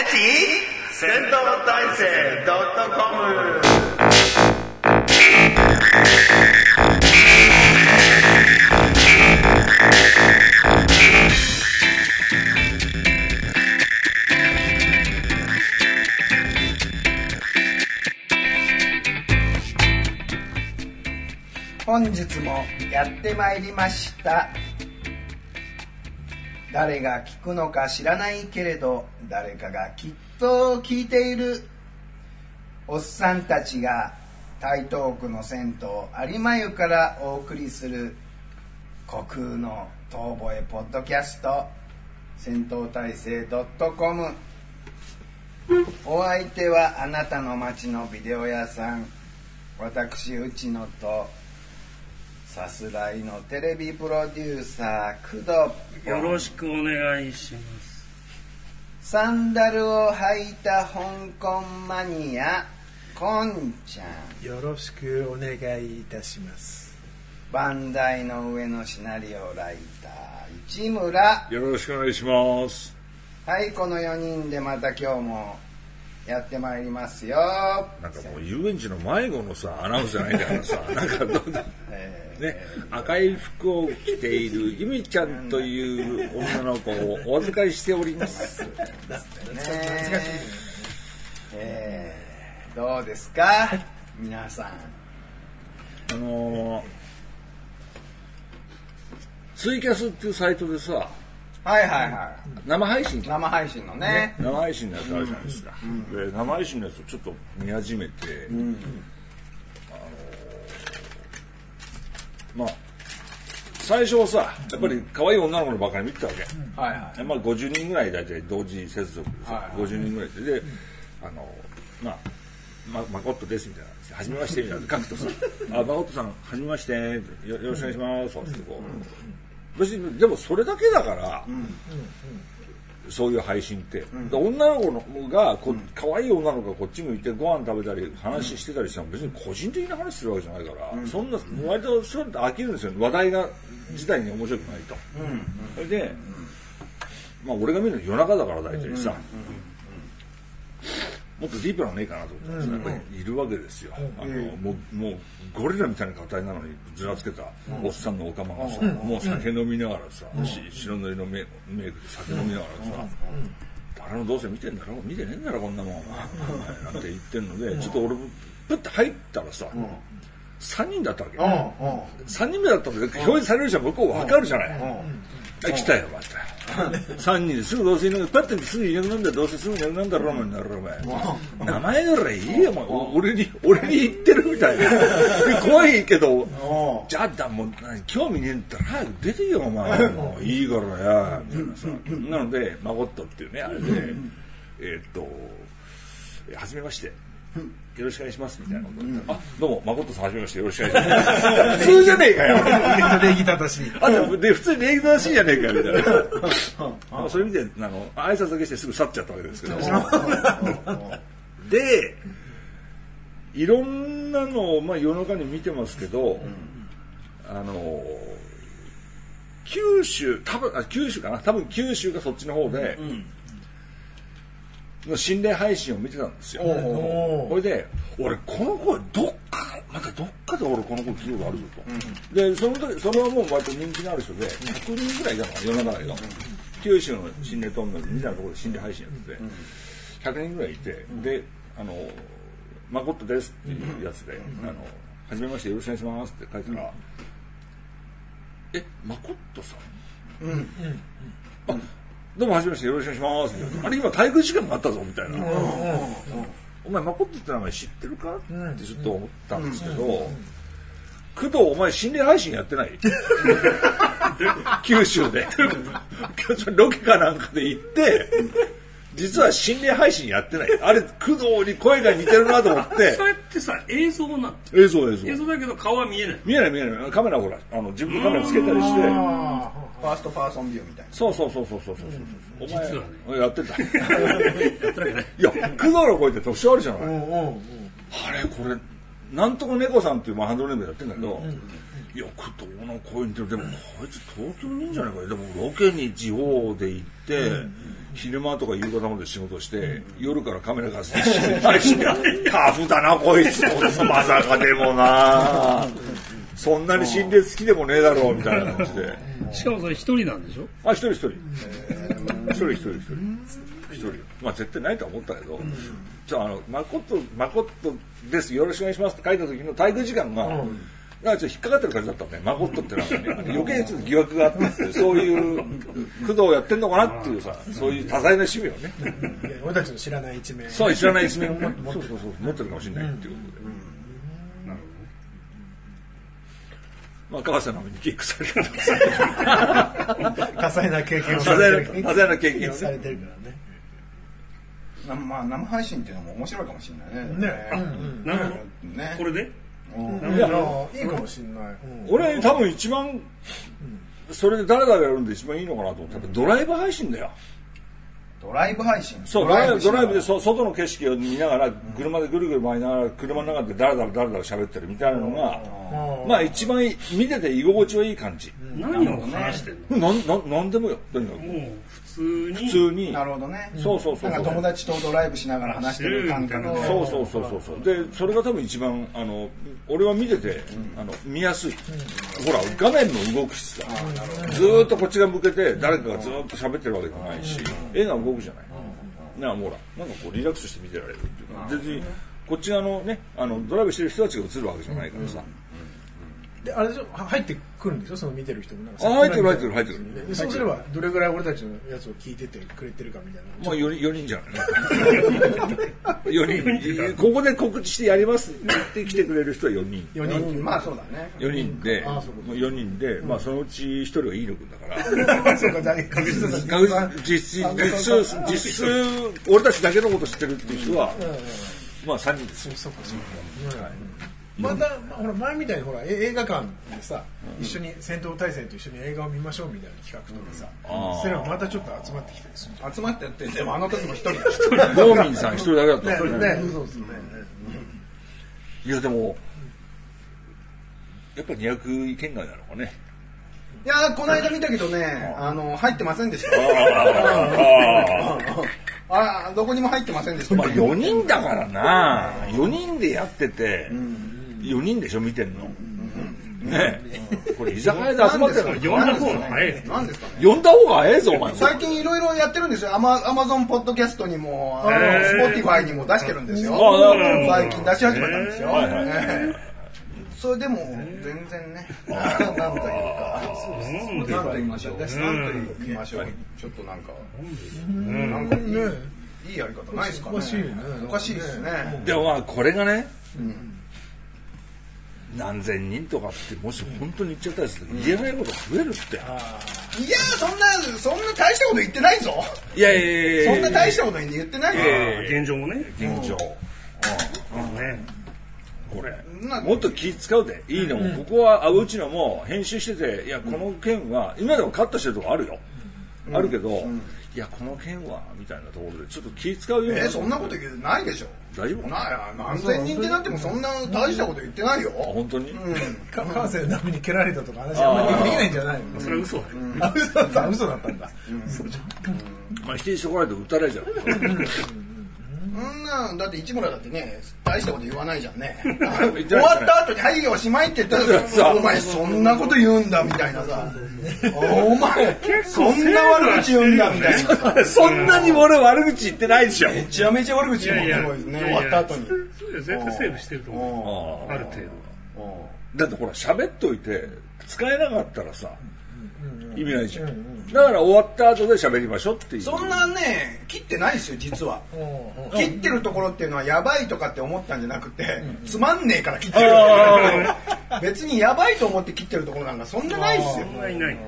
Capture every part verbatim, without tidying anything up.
戦闘体制 .com。 本日もやってまいりました。誰が聞くのか知らないけれど誰かがきっと聞いているおっさんたちが台東区の銭湯有馬湯からお送りする虚空の遠吠えポッドキャスト戦闘体制 .com。 お相手はあなたの街のビデオ屋さん、私内野とさすらいのテレビプロデューサー工藤。 よろしくお願いします。 サンダルを履いた香港マニアこんちゃん、 よろしくお願いいたします。 バンダイの上のシナリオライター市村、 よろしくお願いします。 はい、このよにんでまた今日もやってまいりますよ。 なんかもう遊園地の迷子のさアナウンスじゃないんだからさなんかどんどんえーね、赤い服を着ているゆみちゃんという女の子をお預かりしております。ねえー、どうですか皆さん。 あのー、ツイキャスっていうサイトでさ、 はいはいはい、 生配信生配信のね、 生配信のやつあるじゃないですか、うん、で生配信のやつをちょっと見始めて、うん、あのー、まあ最初はさやっぱり可愛い女の子のばかり見てたわけ、うんはいはいまあ、ごじゅうにんぐらい大体同時接続でさ、はいはい、ごじゅうにんぐらいでで、あのー、まあま、まことですみたいなはじめましてみたいな書くとさあまことさんはじめましてよろしくお願いしますそうってこう別にでもそれだけだから、うんうんうん、そういう配信って、うん、女の子のがこ、うん、可愛い女の子がこっち向いてご飯食べたり話してたりしたら別に個人的な話するわけじゃないから、うん、そんな割とそうやって飽きるんですよ話題が自体に面白くないと、うんうん、それで、まあ俺が見るの夜中だから大体さ、うんうんうんもっとディープなのねえかなと思ったんですが、うん、やっぱりいるわけですよ、うん、あのもう、もうゴリラみたいな形なのにずらつけたおっさんのおかまがさ、うん、もう酒飲みながらさ、うん、白塗りのメイクで酒飲みながらさ、うん、誰のどうせ見てんだろ見てねえんだろこんなもんなんて言ってんので、うん、ちょっと俺プッて入ったらさ、うん、さんにんだったわけ、うん、さんにんめだったんで表示されるじゃん向こう分かるじゃない、うんうん、来たよまたさんにんですぐどうせいなくパッてすぐいなくなんだどうせすぐいなくなんだろお前なるお前名前ぐらいいいよお前俺に俺に言ってるみたいな怖いけどじゃあだもう興味ねえんだったら早く出てよお前もういいからやみたいなさなのでマゴットっていうねあれでえっとはじめましてよろしくお願いしますみたいなこと言ったら、うん、あどうも誠さんはじめましてよろしくお願いします普通じゃねえかよ礼儀正しいあでで普通に礼儀正しいじゃねえかよみたいなあそれ見てあの挨拶だけしてすぐ去っちゃったわけですけどでいろんなのを、まあ、夜中に見てますけど、うん、あの九州多分あ九州かな多分九州がそっちの方で、うんの心霊配信を見てたんですよ。それで俺この声どっかまたどっかで俺この声聞いたことあるぞと、うん、でその時それはもう割と人気のある人でひゃくにんぐらいだから世の中で、うん、九州の心霊トンネルみたいなところで心霊配信やってて、うん、ひゃくにんぐらいいて、うん、であのマコットですっていうやつで、うん、あのはじめましてよろしくお願いしますって書いたら、うん、えマコットさん、うんうん、あどうもはじめましてよろしくお願いしますあれ今体育時間もあったぞみたいな、うんうんうん、お前マコットって名前知ってるかってちょっと思ったんですけど、うんうんうん、工藤お前心霊配信やってない九州でロケかなんかで行って実は心霊配信やってないあれ工藤に声が似てるなと思ってそれってさ映像なの映像映像映像だけど顔は見えない見えない見えないカメラほらあの自分のカメラつけたりしてファーストパーソンビューみたいなそうそうそうそうそうそうそう、うん、お前実はねやってたやってないねいや工藤の声って特徴あるじゃない、うんうんうん、あれこれなんとか猫さんっていうハンドルネームでやってんだけど、うんうん、 いや、工藤の声にてでもこいつ東京にいいんじゃないかよ。でもロケに地方で行って、うん、昼間とか夕方まで仕事して、うん、夜からカメラがして配信でタフだなこいつまさかでもなそんなに心霊好きでもねえだろうみたいな感じで。 しかもそれ一人なんでしょ？ あ、一人一人。一人一人一人。一人。まあ絶対ないとは思ったけど、うん、じゃあ、あの、まこと、まことです、よろしくお願いしますって書いた時の滞空時間が、うん、なんかちょっと引っかかってる感じだったんね。まことってなんかね、余計にちょっと疑惑があって、そういう工藤やってんのかなっていうさ、そういう多彩な趣味をね。 俺たちの知らない一面。 そう、知らない一面を持ってる。そうそうそう、持ってるかもしれないっていうことで。うんまあ、川瀬直美にキックされてる多彩な経験をされてる多彩な経験をされてるからね。 まあ、生配信っていうのも面白いかもしれないね。ね。 あ、なるほど。ね。これで？ いや、いいかもしれない。 俺多分一番それで誰々やるんで一番いいのかなと思ったらドライブ配信だよ。 ドライブ配信。 そう、ドライブ、ドライブでそ外の景色を見ながら、車でぐるぐる回りながら、車の中でダラダラダラダラ喋ってるみたいなのが、まあ一番見てて居心地はいい感じ。 何を話してんの？な、な、なんでもよ、とにかく。 もう普通に。 普通に。 なるほどね。 そうそうそう。 なんか友達とドライブしながら話してる感覚で。 そうそうそうそうそう。で、それが多分一番、あの、俺は見てて、あの、見やすい。ほら、画面の動く質だ。ずーっとこっちが向けて、誰かがずーっと喋ってるわけじゃないし、絵が動くじゃない。なあ、ほら、なんかこうリラックスして見てられるっていうか、別にこっち側のね、あのドライブしてる人たちが映るわけじゃないからさ。 で、あれでしょ、入ってくるんでしょ、その見てる人もなんか。 あ、入ってる入ってる入ってる。 で、そうすればどれぐらい俺たちのやつを聞いててくれてるかみたいな。 まあよにん、よにんじゃない。よにん、ここで告知してやりますって言って来てくれる人はよにん。 よにん、まあそうだね。 よにんで、よにんで、まあそのうちひとりは飯野くんだから。 そうか、確実に。 実質、実質、俺たちだけのこと知ってるっていう人は、まあさんにんですよ。そうか、そうか。 また、ほら前みたいにほら映画館でさ、うん、一緒に戦闘大戦と一緒に映画を見ましょうみたいな企画とかさ、うん、それはまたちょっと集まってきたりする。 集まってやって、でもあの時も一人だ。 ゴーミンさん一人だけだったね。ね、そうですね。 いやでもやっぱにひゃくい圏外なのかね。 いやー、この間見たけどね、あの入ってませんでした。ああ、どこにも入ってませんでした。 まあよにんだからな。よにんでやってて、よにんでしょ見てんの。ねえ、これ居酒屋で集まってるの。 呼んだ方が早い。 なんですかね。 呼んだ方が早いぞお前。 最近いろいろやってるんですよ。アマアマゾンポッドキャストにも、あのスポティファイにも出してるんですよ。最近出し始めたんですよ。それでも全然ね、なんというか、なんと言いましょう、なんと言いましょう、ちょっとなんか、なんかいいやり方ないですかね。おかしいね。おかしいですね。 でもまあこれがね、何千人とかってもし本当に言っちゃったりすると言えないことが増えるって。いやそんなそんな大したこと言ってないぞ。 いやいやいや。 そんな大したこと言ってないぞ。 現状もね。 現状。 ね。 これもっと気使うでいいのも、ここはうちのも編集してて、いやこの件は今でもカットしてるとこあるよ、あるけど、いやこの件はみたいなところでちょっと気使うような。 えそんなこと言うないでしょ。 大丈夫？ ないや何千人ってなってもそんな大したこと言ってないよ。 本当に？ 川瀬直美に蹴られたとか話あんまりできないんじゃないの？ それは嘘だ。 あ嘘だった嘘だったんだ。 まあ否定してこないと撃たれちゃう。 うんなだって市村だってね大したこと言わないじゃんね。終わった後にはいおしまいって言ったらお前そんなこと言うんだみたいなさ。お前そんな悪口言うんだみたいな。 そんなに俺悪口言ってないでしょ。 めちゃめちゃ悪口言うもんですね終わった後に。 絶対セーブしてると思う。ある程度。 だってほら喋っといて使えなかったらさ意味ないじゃん。だから終わった後で喋りましょうっていう。 そんなね切ってないですよ実は。切ってるところっていうのはやばいとかって思ったんじゃなくて、つまんねえから切ってる。別にやばいと思って切ってるところなんかそんなないですよ。 そんなにない。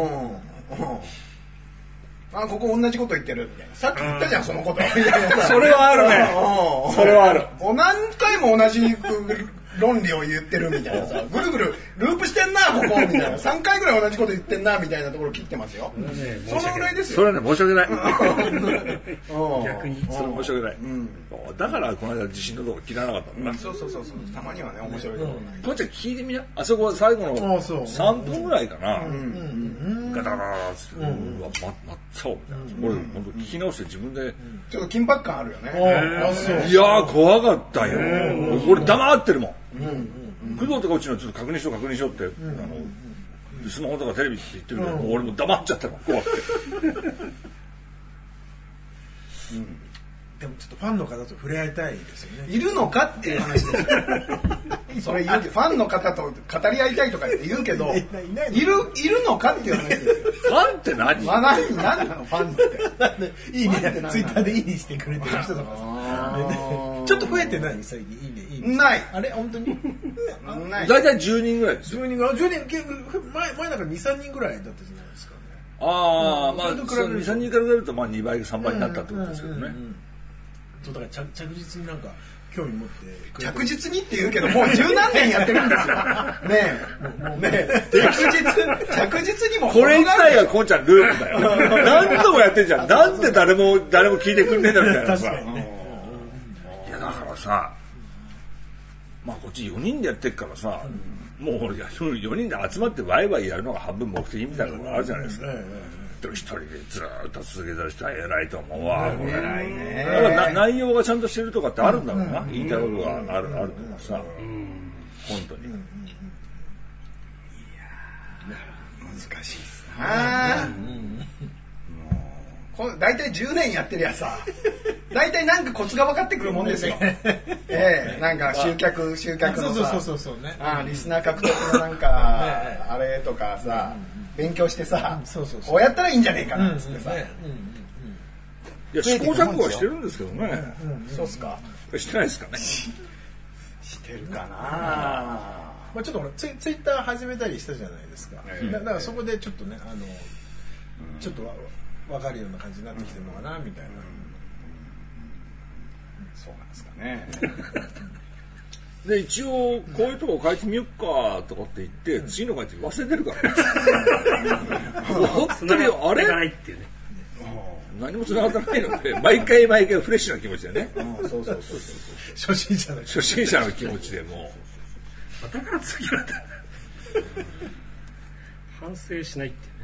あここ同じこと言ってるみたいな。さっき言ったじゃんそのこと。 それはあるね。それはある。 何回も同じ論理を言ってるみたいなさ、ぐるぐるループしてんなここみたいな、さんかいぐらい同じこと言ってんなみたいなところ切ってますよ。そのぐらいですよ。 それはね申し訳ない。 逆にそれ申し訳ない。だからこの間地震のとこ切らなかったんだな。 そうそうそうそう。たまにはね面白いところ。 こっちは聞いてみな。あそこは最後のさんぷんぐらいかな。ガタガタガタって、うわ、ま、真っ青みたいな。俺、本当聞き直して自分で。 ちょっと緊迫感あるよね。 いやー、怖かったよ。俺黙ってるもん。工藤とかうちのちょっと確認しよう確認しようって、あの、スマホとかテレビって言ってるけど、俺も黙っちゃったもん、怖くて。 でもちょっとファンの方と触れ合いたいですよね。 いるのかっていう話ですよ。それ言うけど、ファンの方と語り合いたいとかって言うけど、いるいるのかっていう話ですよ。 ファンって何？ まあ何何なのファンって。 いいね、ツイッターでいいねしてくれてる人とかさ。ちょっと増えてない最近いいねいいね。 ない。 あれ本当に？ ない。 だいたいじゅうにんぐらいですよ。 じゅうにんがじゅうにん前前なんかにさんにんぐらいだったじゃないですかね。 ああ、まあにさんにんから比べるとまあにばいさんばいになったってことですけどね。 そうだから着着実になんか興味持って着実にって言うけどもう十何年やってるんですよ。ねえねえ着実着実にもこれ自体がこんちゃんループだよ。何度もやってんじゃん。なんで誰も誰も聞いてくんねえんだみたいなさ。いやだからさ、まあこっちよにんでやってっからさ、もうよにんで集まってワイワイやるのが半分目的みたいなところあるじゃないですか。一人でずっと続けてる人は偉いと思うわ。偉いね。だから内容がちゃんとしてるとかってあるんだろうな。言いたいことがあるあるとかさ。本当に。いや難しいですな。大体じゅうねんやってりゃさ、大体なんかコツが分かってくるもんですよ。ええ、なんか集客集客のさ、あリスナー獲得のなんかあれとかさ。勉強してさ、こうやったらいいんじゃねえかなっつってさ。いや試行錯誤はしてるんですけどね。 そうっすか。 してないですかね。 してるかな。 まあちょっとほらツイツイッター始めたりしたじゃないですか。だからそこでちょっとねあのちょっとわかるような感じになってきてるのかなみたいな。 そうなんですかね。 で一応こういうとこ書いてみよっかとかって言って、次の書いて忘れてるからね。本当にあれ何も繋がってないので毎回毎回フレッシュな気持ちでね。 そうそうそうそう。 初心者の初心者の気持ちでもう。だから次は反省しないってね。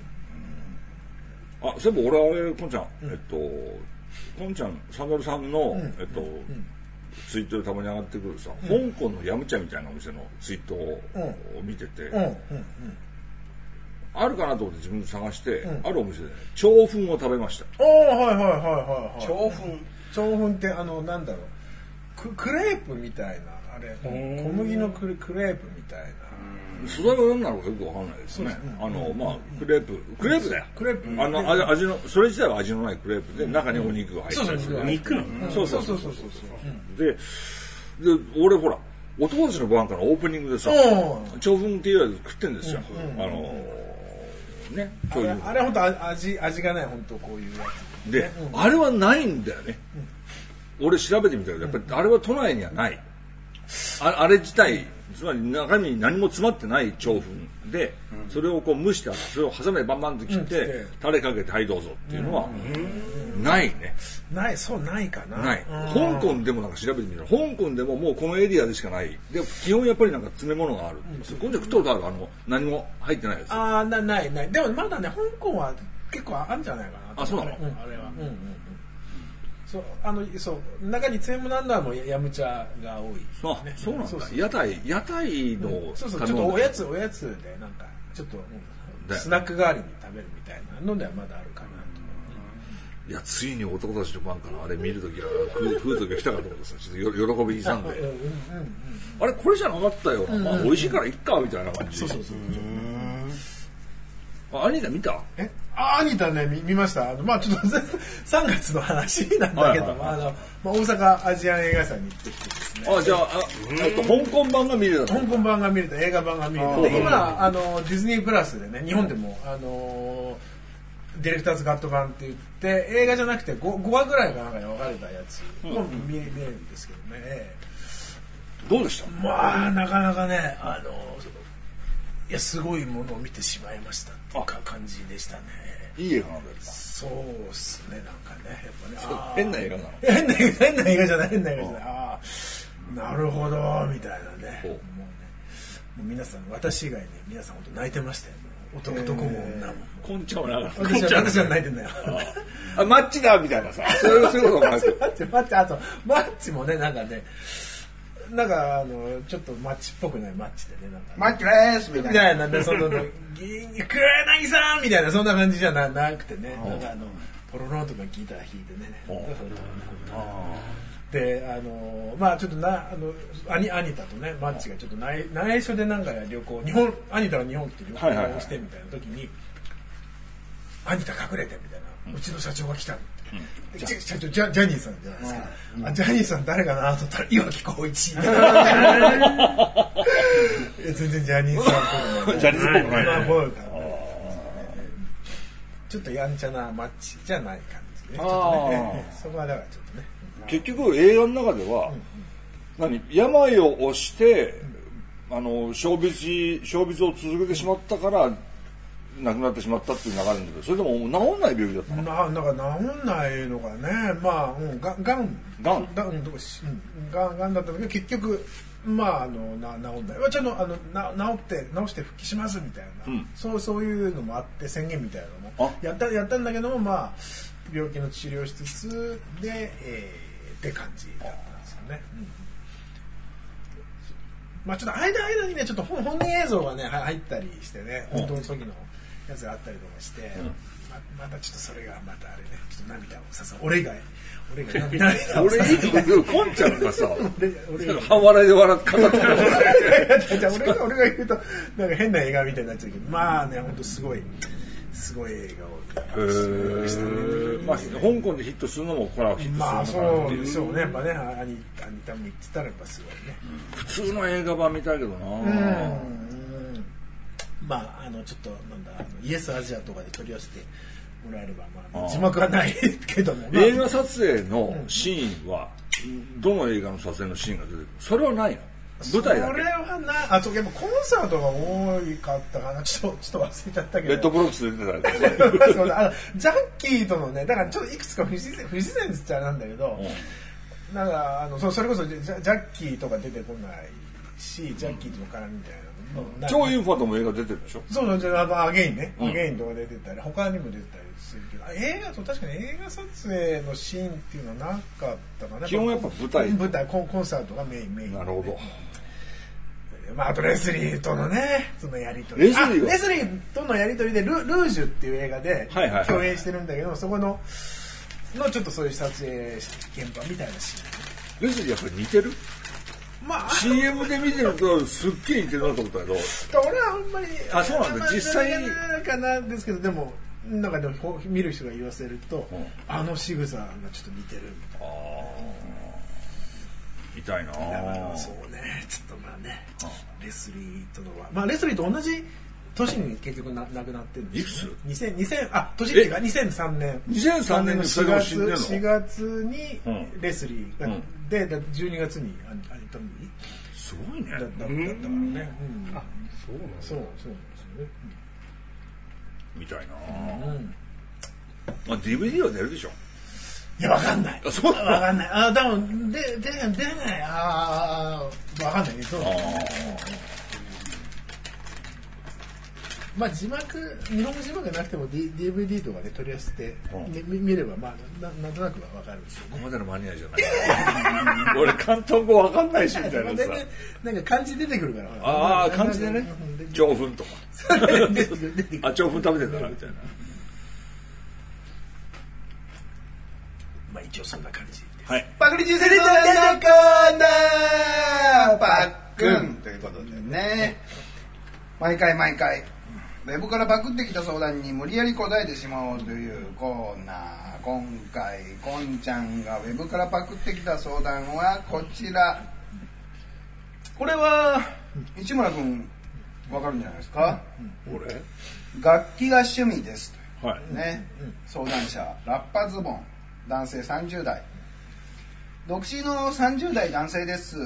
あ、そういえば俺あれこんちゃんえっとこんちゃんサンダルさんのえっと。ツイートでたまに上がってくるさ、うん、香港のヤムチャみたいなお店のツイートを見てて、うんうんうん、あるかなと思って自分で探して、うん、あるお店で、ね、腸粉を食べました。 ああはいはいはいはい。 腸粉腸粉ってあのなんだろう ク, クレープみたいなあれ小麦のクレ, クレープみたいな。 素材は何なのかよくわかんないですね。あのまあクレープクレープだよ。 クレープ。 あの味のそれ自体は味のないクレープで中にお肉が入ってる。 そうそう肉の。 そうそうそうそうそう。でで俺ほら男たちの番からオープニングでさ腸粉っていうやつ食ってんですよ。あのね。 あれあれ本当味味がない本当こういうやつ。であれはないんだよね。俺調べてみたけどやっぱりあれは都内にはない。あ, あれ自体つまり中身に何も詰まってない腸粉で、うん、それをこう蒸してそれをハサミでバンバンと切って、うん、タレかけてはいどうぞっていうのは、うん、ないね。 ないそうないかな。 ない。香港でもなんか調べてみたら香港でももうこのエリアでしかない。で基本やっぱりなんか詰め物がある。うん、そこで食ったことあるあの何も入ってないやつ。 ああなないない。でもまだね香港は結構あるんじゃないかな。 あそうなの。あれは。うんうんそうあのそう中に詰め物なんだもヤムチャが多い、ね。 あそうなんだ。屋台屋台の、うん、 そうそうちょっとおやつおやつでなんかちょっと、うん、スナック代わりに食べるみたいなのではまだあるかなと。 いやついに男たちの番からあれ見るときは食う食うときは来たかと思ってさちょっと喜びにさんで、うんうんうん、あれこれじゃなかったよ。うんうん、まあ美味しいからいっかみたいな感じ。 そうそうそう。 あアニタ見た？ えあアニタね 見, 見ました。あのまあちょっとさんがつの話なんだけど、はいはいはい、あのまあ、大阪アジアン映画祭に行ってきてですね。 あじゃああと香港版が見れた。 香港版が見れた映画版が見れた。で今あのディズニープラスでね日本でも、うん、あのディレクターズカット版って言って映画じゃなくて 5, ごわぐらいがなんかに分かれたやつを見れるんですけどね。 どうでした？ まあなかなかね、あのいやすごいものを見てしまいましたっていうか感じでしたね。 いい映画なんですか？ そうっすね、なんかね、やっぱね、 変な映画なの？ 変な映画、変な映画じゃない、変な映画じゃない。ああ、なるほどみたいなね。もうね、もう皆さん、私以外ね、皆さん本当泣いてましたよ。男男も女も。 こんちゃんはなかった。 私は私は泣いてんだよ。 あ、マッチだみたいなさ。そういうこともなく。 マッチ、マッチ、あとマッチもね、なんかね。なんかあのちょっとマッチっぽくないマッチでね、なんかマッチですみたいな。 みたいなね、その銀黒柳さんみたいなそんな感じじゃ な, なくてね、なんかあのポロロとかギター弾いてね。であのまあちょっとなあのアニアニタとねマッチがちょっと内内緒でなんか旅行日本アニタが日本来て旅行をしてみたいな時に、アニタ隠れてみたいな、うちの社長が来た。うん、社長ジャジャニーさんじゃないですか、うん、あジャニーさん誰かなと思ったら岩城浩一全然ジャニーさんっぽくないジャニーさんっぽくない、ね、 ちょっとやんちゃなマッチじゃない感じね、ちょっとねそこはだからちょっとね結局映画の中では、うんうん、何病を押して、うん、あの小別小別を続けてしまったから亡くなってしまったっていう流れなんだけど、それでも治んない病気だったの？ な、なんか治んないのがね、まあ、うん、がん、がん、 がん、 がん、うん、がん、がんだったんだけど、結局、まあ、あの、な、治んない。ちょっと、あの、な、治って、治して復帰しますみたいな、うん、そう、そういうのもあって、宣言みたいなのも、やった、やったんだけども、まあ、病気の治療しつつで、えー、って感じだったんですよね。うんまあちょっと間間にね、ちょっと本人映像がね、入ったりしてね、本当の時のやつがあったりとかして、うん、ま, またちょっとそれがまたあれね、ちょっと涙をささ、俺以外、俺以外涙をささ、 俺以外、こんちゃんがさ、俺が半笑いで笑って語ってる。 俺が、俺が言うと、なんか変な映画みたいになっちゃうけど、まあね、本当すごい、すごい映画を。 まあ、香港でヒットするのもこれはヒットするのかな。 まあそうでしょうね。やっぱね、アニタも言ってたらやっぱすごいね。 普通の映画版見たいけどな。うんうんまああのちょっとなんだあのイエスアジアとかで取り寄せてもらえればまあ字幕はないけども。 映画撮影のシーンは、うん、どの映画の撮影のシーンが出てくる？それはないの？舞台だけ。 それはなあとやっぱコンサートが多かったかなちょっとちょっと忘れちゃったけど。 レッドブロックスで出てたりそうあのジャッキーとのねだからちょっといくつか不自然不自然っちゃなんだけど、うん、なんかあの そ, それこそジ ャ, ジャッキーとか出てこないしジャッキーとの絡みみたいなの、 うん、超インファとも映画出てるでしょ。 そうそうあのアゲインね、うん、アゲインとか出てたり他にも出てたりするけど映画と確かに映画撮影のシーンっていうのはなかったかな。 基本やっぱ舞台舞台コンコンサートがメインメイン。 なるほど。 まあ、あとレスリーとのねそのやり取りレスリーレスリーとのやり取りで ル, ルージュっていう映画で共演してるんだけど、はいはいはい、そこののちょっとそういう撮影現場みたいなシーン。 レスリーやっぱり似てる？まあ シーエム で見てるとすっげえ似てるなと思ったけど俺はあんまりあそうなんだ実際にかなんですけどでもなんかでも見る人が言わせると、うん、あの仕草がちょっと似てるみたいな。 痛いなぁ。 そうね、ちょっとまあね、レスリーとのは、まあレスリーと同じ年に結局な亡くなってるんですよ、ね。いくつ？にせん、あ、年っていうかにせんさんねん。 にせんさんねんのしがつ、 しがつにレスリーが、うん、でじゅうにがつにアニタムにすごいね。 だったからね。うん、あ、そうなんだ。そうそうですよね。 みたいなぁ。うん、まあ ディーブイディー は出るでしょ。 いや、わかんない。 あ、そうわかんない。あ、でも、で、で、出ない。ああ、わかんないけど。まあ、字幕、日本語字幕なくても ディーブイディー とかで取り寄せて、み見れば、まあな、なんとなくはわかるんですよね。 ここまでのマニアじゃない。俺、関東語わかんないし、みたいなさ。 なんか漢字出てくるから。 ああ、漢字でね。長粉とか。あ、長粉食べてたな、みたいな。 まあ一応そんな感じです。 はい。 パクリ人生のコーナーパックンということでね。毎回毎回、ウェブからパクってきた相談に無理やり答えてしまおうというコーナー。今回、こんちゃんがウェブからパクってきた相談はこちら。これは、市村くん、わかるんじゃないですか？ 俺？ 楽器が趣味です。 はい。 ね。相談者、ラッパズボン。男性さんじゅう代。独身のさんじゅう代男性です。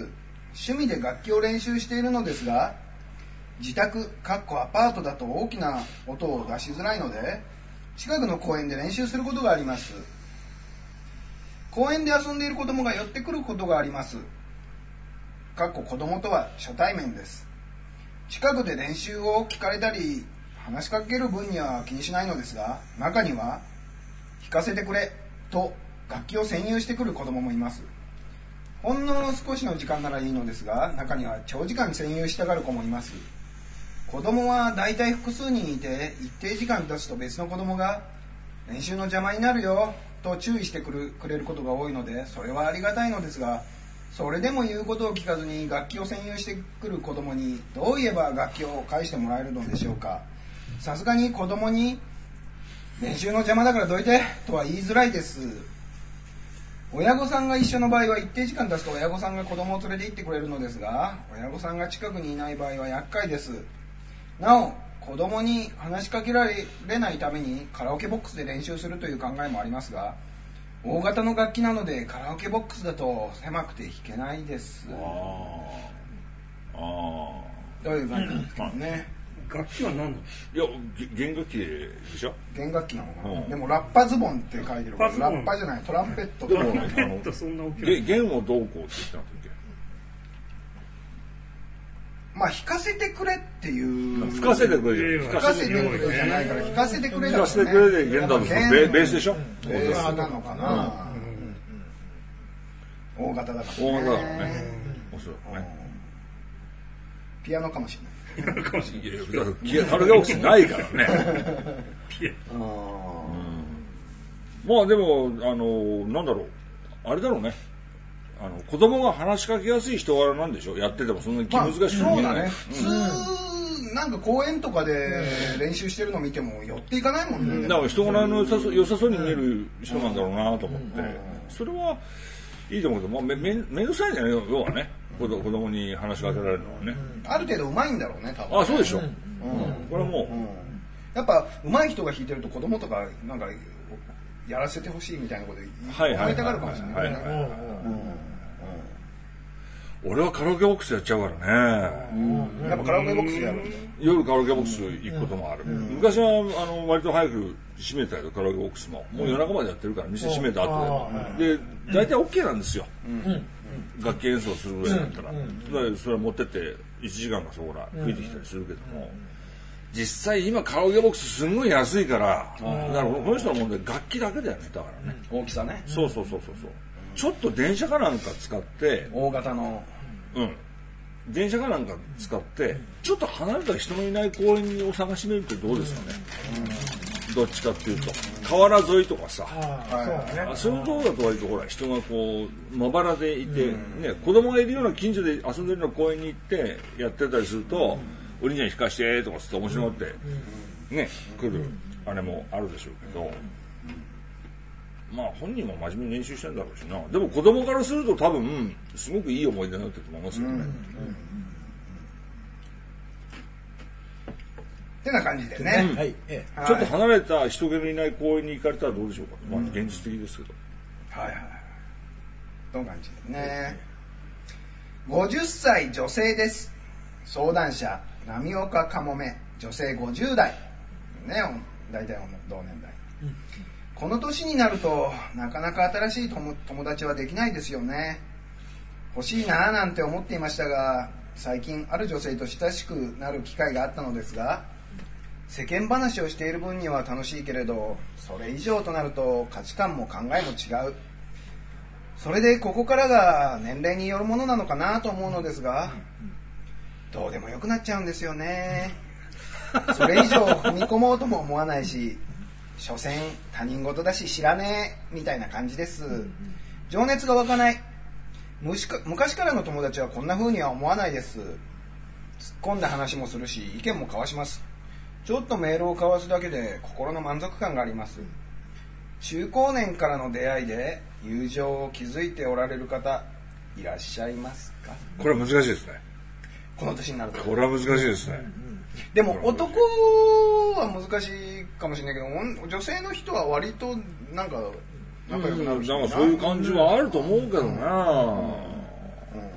趣味で楽器を練習しているのですが、自宅かっこアパートだと大きな音を出しづらいので、近くの公園で練習することがあります。公園で遊んでいる子供が寄ってくることがあります。かっこ子供とは初対面です。近くで練習を聞かれたり話しかける分には気にしないのですが、中には弾かせてくれと楽器を占有してくる子供もいます。ほんの少しの時間ならいいのですが、中には長時間占有したがる子もいます。子供はだいたい複数人いて、一定時間経つと別の子供が練習の邪魔になるよと注意してくる、くれることが多いので、それはありがたいのですが、それでも言うことを聞かずに楽器を占有してくる子供にどう言えば楽器を返してもらえるのでしょうか。さすがに子供に練習の邪魔だからどいてとは言いづらいです。親御さんが一緒の場合は一定時間経つと親御さんが子供を連れて行ってくれるのですが、親御さんが近くにいない場合は厄介です。なお、子供に話しかけられないためにカラオケボックスで練習するという考えもありますが、大型の楽器なのでカラオケボックスだと狭くて弾けないです。 ああ。 という感じですけどね。 楽器は何なの？ いや、弦楽器でしょ？ 弦楽器なのかな、うん、でもラッパズボンって書いてるから、ラッパじゃない、トランペット。 でも、 トランペットそんな大きい。 弦をどうこうって言ってなかったっけ？ まあ弾かせてくれっていう。 吹かせてくれ。 吹かせてくれじゃないから弾かせてくれだからね。吹かせてくれで弦だとベースでしょ？ ベースなのかな。大型だからね。 大型だからね。面白いね。 ピアノかもしれない。 カラオケボックスないからね。まあでもあのなんだろう、あれだろうね。あの子供が話しかけやすい人柄なんでしょ。やっててもそんなに気難しくない。 そうだね。普通なんか公園とかで練習してるの見ても寄っていかないもんね。 だから人柄の良さそう良さそうに見える人なんだろうなと思って、それはいいと思うけど、まあめめめんどくさいんじゃない要はね。子供に話しかけられるのはね、 うん、ある程度上手いんだろうね多分ね。 あ、そうでしょ、うんうん、これはもう、うん、 やっぱ上手い人が弾いてると子供とかなんかやらせてほしいみたいなこと言いたがるかもしれないね。 俺はカラオケボックスやっちゃうからね、 うん、やっぱカラオケボックスやるんだ。 夜カラオケボックス行くこともある、うん、昔はあの割と早く閉めたよカラオケボックスも、もう夜中までやってるから店閉めた後で、で大体 OK なんですよ、うんうん楽器演奏するぐらいだったら、うんうん、それは持ってっていちじかんかそこら吹いてきたりするけども、うん、実際今カラオケボックスすんごい安いから、だからこの人の問題楽器だけだよね。だからね、 大きさね。 そうそうそうそうそう、ちょっと電車かなんか使って大型のうん電車かなんか使ってちょっと離れた人のいない公園を探してみるってどうですかね、うん、どっちかっていうと河原沿いとかさ、あそういうところだと割とほら人がこうまばらでいて、うんね、子供がいるような近所で遊んでるような公園に行ってやってたりすると、うん、お兄ちゃん引かしてとかすると面白がって、うん、ね来るあれもあるでしょうけど、まあ本人も真面目に練習してるんだろうしな。でも子供からすると多分すごくいい思い出になってると思いますよね、うんうん、 ってな感じでね、 うんはい、ちょっと離れた人気のいない公園に行かれたらどうでしょうか、まあ、現実的ですけど、 うん、はいはいどんな感じでね。ごじゅっさい女性です。相談者波岡かもめ、女性ごじゅう代ね、大体同年代、うん、この年になるとなかなか新しい 友, 友達はできないですよね。欲しいなぁなんて思っていましたが、最近ある女性と親しくなる機会があったのですが、世間話をしている分には楽しいけれど、それ以上となると価値観も考えも違う。それでここからが年齢によるものなのかなと思うのですが、どうでもよくなっちゃうんですよね。それ以上踏み込もうとも思わないし、所詮他人事だし知らねえみたいな感じです。情熱が湧かない。昔からの友達はこんな風には思わないです。突っ込んだ話もするし意見も交わします。ちょっとメールを交わすだけで心の満足感があります。中高年からの出会いで友情を築いておられる方いらっしゃいますか？ これは難しいですね。 この年になるとこれは難しいですね。 でも男は難しいかもしれないけど、女性の人は割となんか仲良くなるし、 うん、なんかそういう感じはあると思うけどな、うんうん、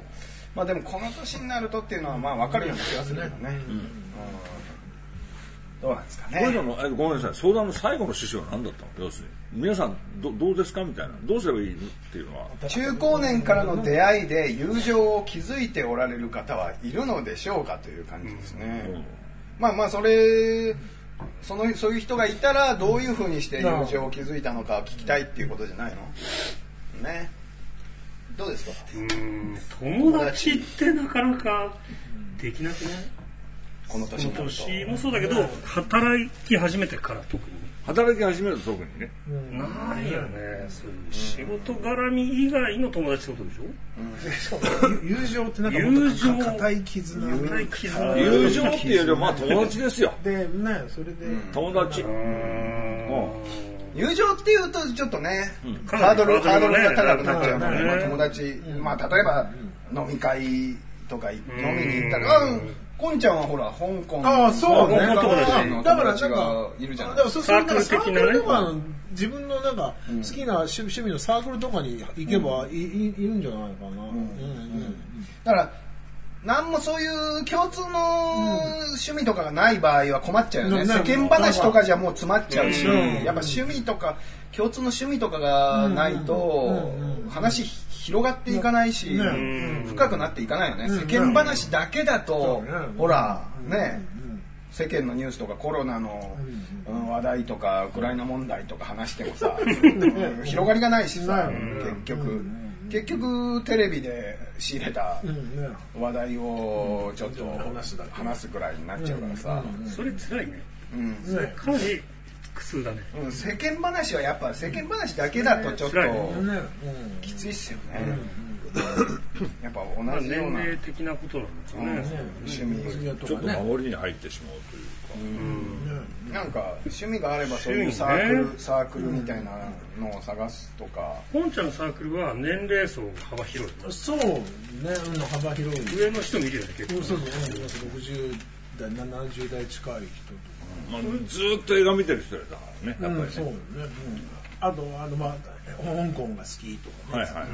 まあでもこの年になるとっていうのはまあ分かるような気がするけどね、うんうん、どうなんですかね。 これのごめんなさい、相談の最後の趣旨は何だったの？要するに皆さん ど, どうですかみたいな、どうすればいいっていうのは。 中高年からの出会いで友情を築いておられる方はいるのでしょうかという感じですね、うん、まあまあそれそのそういう人がいたらどういうふうにして友情を築いたのか聞きたいっていうことじゃないのね。どうですか？ うーん、友達ってなかなかできなくない？ この年になると。 年もそうだけど、働き始めてから特に。 働き始めると特にね。 ないよね。そういう仕事絡み以外の友達ってことでしょ？うん、友情ってなんかもっと固い絆。 固い絆。 友情っていうよりはまあ友達ですよ。 で、ね、それで。 友達。 友情っていうとちょっとね、うん、ハードル、ハードルが高くなっちゃうので、ね、まあ、友達、うん、まあ例えば飲み会とか飲みに行ったら、うん、こんちゃんはほら香港ああそうね香港の友達がいるじゃない。だからそういうサークルとか自分のなんか好きな趣味のサークルとかに行けばいいるんじゃないかな。 だから何もそういう共通の趣味とかがない場合は困っちゃうよね、うん、世間話とかじゃもう詰まっちゃうし、うん、やっぱ趣味とか共通の趣味とかがないと話広がっていかないし、うん、深くなっていかないよね、うん、世間話だけだと、うん、ほらね、世間のニュースとかコロナの話題とかウクライナ問題とか話してもさ広がりがないしさ、結局結局テレビで仕入れた話題をちょっと話すくらいになっちゃうからさ、 それ辛いね、うん、それかなり苦痛だね、 うん、世間話はやっぱ世間話だけだとちょっときついっすよね、やっぱ同じような年齢的なことなんですよね、 趣味ちょっと守りに入ってしまうというか、 うん、なんか趣味があればそういうサークル、ね、サークルみたいなのを探すとか。 ポンちゃんのサークルは年齢層幅広い。 そうね、幅広い。 上の人見るよね結構。 そうそう、ろくじゅうだいななじゅうだい近い人とか、 まあ、ずっと映画見てる人だからね、やっぱりね、うん、 そうね、うん、あとあのまあ香港が好きとかね、はいはい、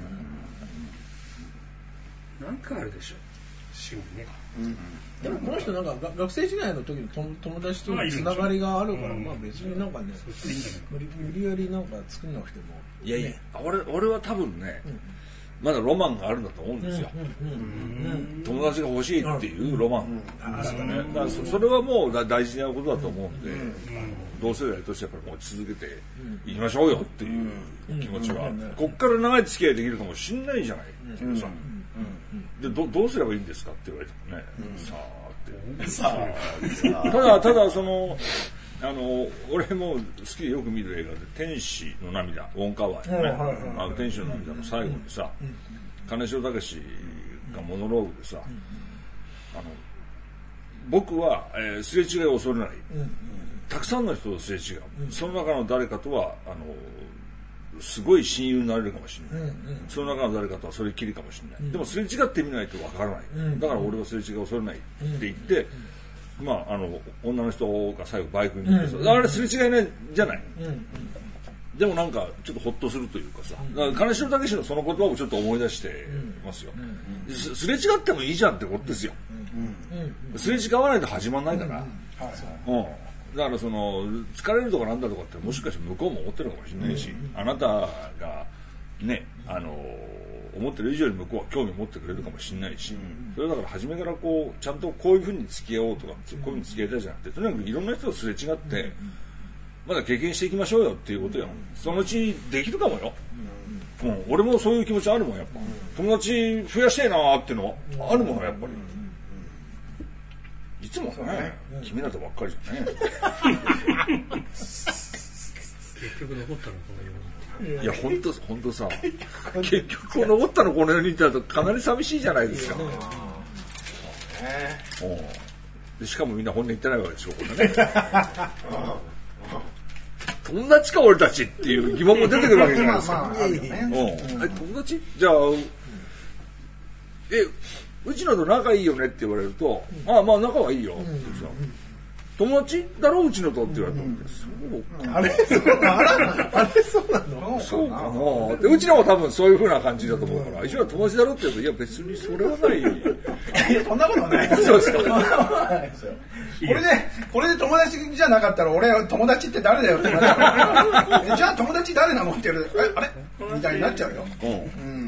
うん、なんかあるでしょ趣味ね、うん、 でもこの人なんか学生時代の時の友達とのつながりがあるから、まあ別になんかね、無理、無理やりなんか作んなくても、 いやいや、俺俺は多分ね、まだロマンがあるんだと思うんですよ。友達が欲しいっていうロマンですかね。だからそれはもう大事なことだと思うんで、同世代としてやっぱりもう続けていきましょうよっていう気持ちは、こっから長い付き合いできるかもしんないじゃないけどさ。で ど, どうすればいいんですかって言われてもね、うん、さあってさあただただそのあの俺も好きでよく見る映画で天使の涙、ウォンカワイのね、うん、あの天使の涙の最後にさ、うん、金城武がモノローグでさ、うん、あの僕は、えー、すれ違いを恐れない、うん、たくさんの人とすれ違う、うん、その中の誰かとはあのすごい親友になれるかもしれない、うんうん、その中の誰かとはそれっきりかもしれない、うん、でもすれ違ってみないとわからない、うん、だから俺はすれ違いを恐れないって言って、うん、まああの女の人が最後バイクに乗ってさ、うん、あれすれ違いないじゃない、うんうん、でもなんかちょっとホッとするというかさ、だから金城武のその言葉をちょっと思い出してますよ、うんうん、す, すれ違ってもいいじゃんってことですよ、うんうん、すれ違わないと始まんないから、うんうん、だからその疲れるとかなんだとかってもしかして向こうも思ってるかもしれないし、うん、あなたがねあの思ってる以上に向こうは興味を持ってくれるかもしれないし、うん、それだから初めからこうちゃんとこういうふうに付き合おうとかこういうふうに付き合いたいじゃなくて、とにかくいろんな人とすれ違ってまだ経験していきましょうよっていうことよ。そのうちできるかもよ、うんうん、俺もそういう気持ちあるもんやっぱ、うん、友達増やしたいなーっていうのあるもんやっぱり、いつもね、うん、君らとばっかりじゃね結局残ったのこの世に。いや本当本当さ結局残ったのこの世にってなるとかなり寂しいじゃないですか、うん、でしかもみんな本音言ってないわけでしょこれね友達か俺たちっていう疑問も出てくるわけじゃないですか、まあまあね、うん、友達じゃあえうちのと仲いいよねって言われると、うん、ああまあ仲はいいよってさ、 友達だろうちのとって言われたんで、そうかあれそうなのあれそうなのそうかなでうちのも多分そういう風な感じだと思うから一緒は友達だろって言うといや別にそれはないいやそんなことはないそうですかそんなことはないですよこれでこれで友達じゃなかったら俺友達って誰だよってなっちゃうじゃあ友達誰なのって言われてえあれみたいになっちゃうよ、 うんうん、